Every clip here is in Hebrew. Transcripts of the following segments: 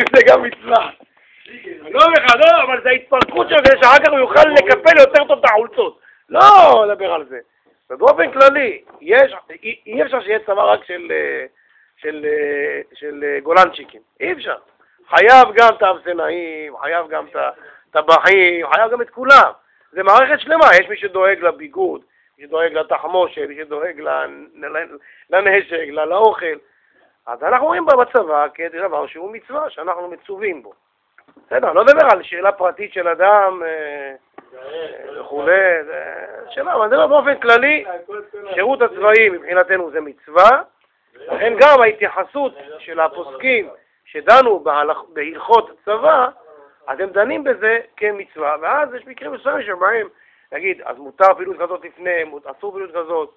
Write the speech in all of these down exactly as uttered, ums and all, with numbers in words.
האם זה גם מצווה? לא לך, לא, אבל זה ההתפרקות של זה, שאחר כך הוא יוכל לקפל יותר טוב את החולצות. לא לדבר על זה. ובאופן כללי, יש, אי אפשר שיהיה צבא רק של, של, של גולנצ'יקים. אי אפשר. חייב גם את האבסנאים, חייב גם את הטבחים, חייב גם את כולם. זה מערכת שלמה, יש מי שדואג לביגוד, מי שדואג לתחמושת, מי שדואג לנשק, לאוכל. אז אנחנו רואים בצבא כדבר שהוא מצווה, שאנחנו מצווים בו. בסדר, לא מדבר על שאלה פרטית של אדם וכולי, שאלה, אבל זה באופן כללי, שירות הצבאי מבחינתנו זה מצווה, לכן גם ההתייחסות של הפוסקים שדנו בהלכות צבא, אז הם דנים בזה כמצווה, ואז יש מקרים מסוימים שבהם, נגיד, אז מותר פעילות כזאת לפני, אסור פעילות כזאת,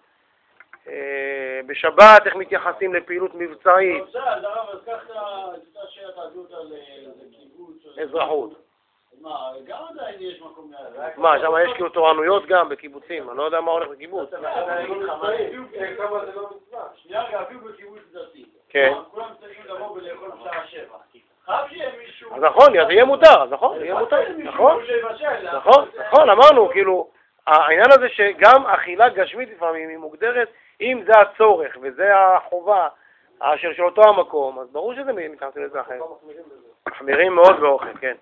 בשבת איך מתייחסים לפעילות מבצעית. אזרחות. מה, שם יש כאילו תורנויות גם בקיבוצים, אני לא יודע מה הולך בקיבוץ. שנייה, אפילו בקיבוץ דתי. כן. כולם צריכים לבוא ולאכול בשעה שבע. אז נכון, אז יהיה מותר, נכון, יהיה מותר, נכון, נכון, נכון, אמרנו, כאילו, העניין הזה שגם אכילה גשמית לפעמים היא מוגדרת, אם זה הצורך וזה החובה אשר של אותו המקום, אז ברור שזה מתייחסים לזה אחר. מחמירים מאוד באוכל, כן.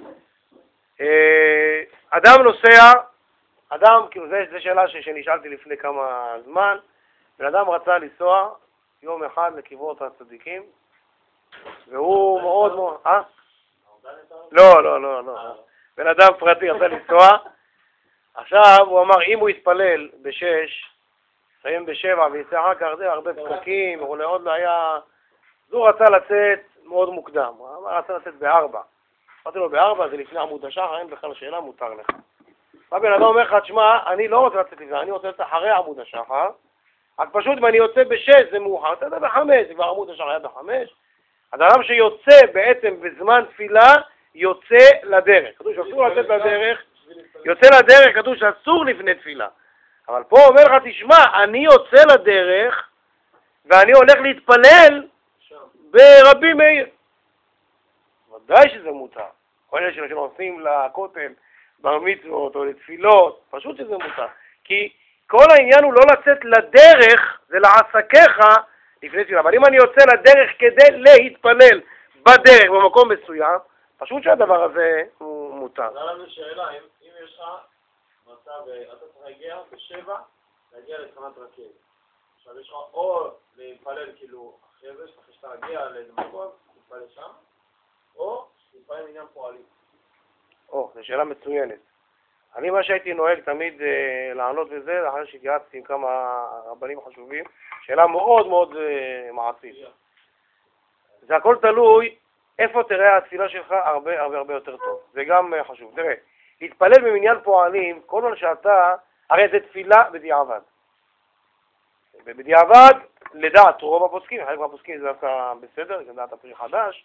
אדם נוסע, אדם, כאילו, זו שאלה שנשאלתי לפני כמה זמן, בן אדם רצה לנסוע יום אחד לקברות הצדיקים, והוא מאוד מאוד, אה? לא, לא, לא, לא. בן אדם פרטי רצה לנסוע, עכשיו הוא אמר, אם הוא יתפלל בשש, סיים בשבע ויצא אחר כך, זה הרבה פקקים, הוא עוד לא היה, אז הוא רצה לצאת מאוד מוקדם, הוא אמר, רצה לצאת בארבע. אמרתי לו, בארבע זה לפני עמוד השחר, אין בכלל שאלה, מותר לך. הבן אדם אומר לך, תשמע, אני לא רוצה לצאת לזה, אני רוצה לצאת אחרי עמוד השחר, רק פשוט אם אני יוצא בשש זה מאוחר, אתה יודע בחמש, זה כבר עמוד השחר היה בחמש, אז האדם שיוצא בעצם בזמן תפילה, יוצא לדרך. כתוב שאסור לצאת לדרך, יוצא לדרך, כתוב שאסור לפני תפילה. אבל פה אומר לך, תשמע, אני יוצא לדרך, ואני הולך להתפלל ברבי מאיר. ודאי שזה מותר. כל אלה שנוסעים לכותל, בר מצוות או לתפילות, פשוט שזה מותר. כי כל העניין הוא לא לצאת לדרך, זה לעסקיך לפני תפילה. אבל אם אני יוצא לדרך כדי להתפלל בדרך, במקום מסוים, פשוט שהדבר הזה הוא מותר. זה לנו שאלה, אם, אם יש לך מצב, אתה צריך להגיע בשבע, להגיע לתחנת רכבת. עכשיו יש לך או להתפלל כאילו אחרי זה, אחרי שאתה להגיע לאיזה מקום, להתפלל שם, או להתפלל עניין פועלים. או, זו שאלה מצוינת. אני מה שהייתי נוהג תמיד אה, לענות בזה, לאחר שהתייעצתי עם כמה רבנים חשובים, שאלה מאוד מאוד אה, מעשית. זה הכל תלוי איפה תראה התפילה שלך הרבה הרבה הרבה יותר טוב. זה גם אה, חשוב. תראה, להתפלל במניין פועלים, כל מה שאתה, הרי זה תפילה בדיעבד. בדיעבד, לדעת רוב הפוסקים, חלק מהפוסקים זה דווקא בסדר, זה דעת הפרי חדש,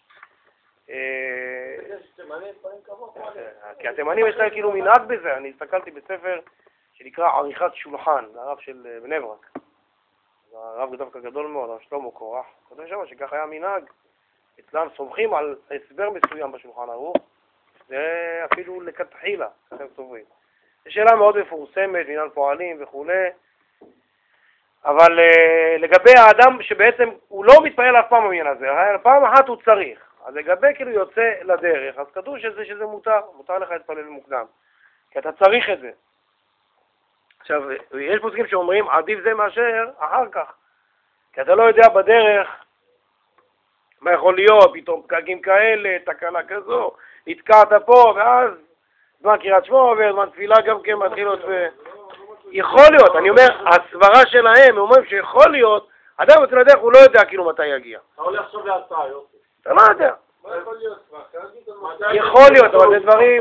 כי התימנים יש להם כאילו מנהג בזה. אני הסתכלתי בספר שנקרא עריכת שולחן, הרב של בני ברק, הרב דווקא גדול מאוד, הרב שלמה קורח, כותב שם שכך היה מנהג, אצלם סומכים על הסבר מסוים בשולחן ערוך, זה אפילו לכתחילה, ככה הם סוברים. זו שאלה מאוד מפורסמת, עניין פועלים וכו', אבל לגבי האדם שבעצם הוא לא מתפעל אף פעם בעניין הזה, פעם אחת הוא צריך. אז לגבי כאילו יוצא לדרך, אז כתוב שזה, שזה מותר, מותר לך להתפלל מוקדם, כי אתה צריך את זה. עכשיו, יש פוסקים שאומרים, עדיף זה מאשר אחר כך, כי אתה לא יודע בדרך מה יכול להיות, פתאום פקקים כאלה, תקלה כזו, נתקעת פה, ואז זמן קריאת שמע עובר, זמן תפילה גם כן מתחיל להיות ו... יכול להיות, אני אומר, הסברה שלהם, הם אומרים שיכול להיות, אדם יוצא לדרך, הוא לא יודע כאילו מתי יגיע. אתה הולך עכשיו להצעה, יופי. אתה לא יודע. מה יכול להיות? יכול להיות, אבל זה דברים...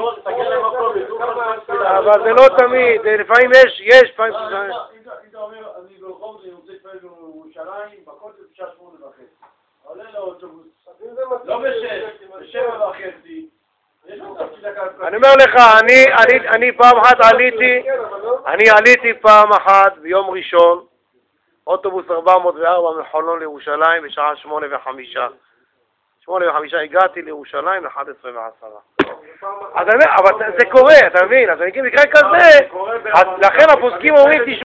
אבל זה לא תמיד, לפעמים יש, יש, לפעמים... אם אתה אומר, אני ברחוב, אני רוצה להתפלל בירושלים, בכותל בשעה שמונה וחצי. עולה לאוטובוס, לא בשש, בשבע וחצי. אני אומר לך, אני פעם אחת עליתי, אני עליתי פעם אחת ביום ראשון, אוטובוס ארבע מאות וארבע מחולון לירושלים בשעה שמונה וחמישה. שמונה וחמישה הגעתי לירושלים ל-אחת עשרה ועשרה. אז אני אומר, אבל זה קורה, אתה מבין? אז אני מקרה כזה, אז לכן הפוסקים אומרים,